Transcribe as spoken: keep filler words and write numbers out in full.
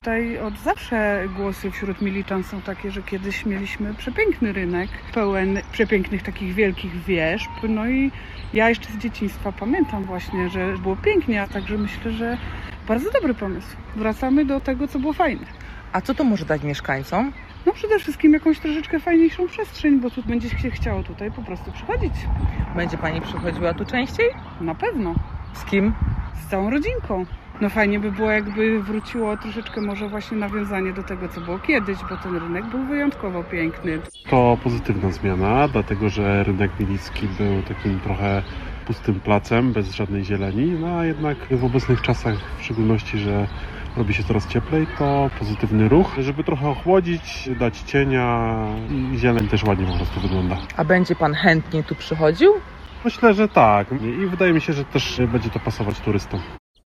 Tutaj od zawsze głosy wśród Miliczan są takie, że kiedyś mieliśmy przepiękny rynek, pełen przepięknych takich wielkich wież. No i ja jeszcze z dzieciństwa pamiętam właśnie, że było pięknie, a także myślę, że bardzo dobry pomysł. Wracamy do tego, co było fajne. A co to może dać mieszkańcom? No przede wszystkim jakąś troszeczkę fajniejszą przestrzeń, bo tu będzie się chciało tutaj po prostu przychodzić. Będzie Pani przychodziła tu częściej? Na pewno. Z kim? Z całą rodzinką. No fajnie by było, jakby wróciło troszeczkę może właśnie nawiązanie do tego, co było kiedyś, bo ten rynek był wyjątkowo piękny. To pozytywna zmiana, dlatego że rynek Milicki był takim trochę pustym placem, bez żadnej zieleni, no a jednak w obecnych czasach, w szczególności, że robi się coraz cieplej, to pozytywny ruch, żeby trochę ochłodzić, dać cienia i zieleń też ładnie po prostu wygląda. A będzie Pan chętnie tu przychodził? Myślę, że tak i wydaje mi się, że też będzie to pasować turystom.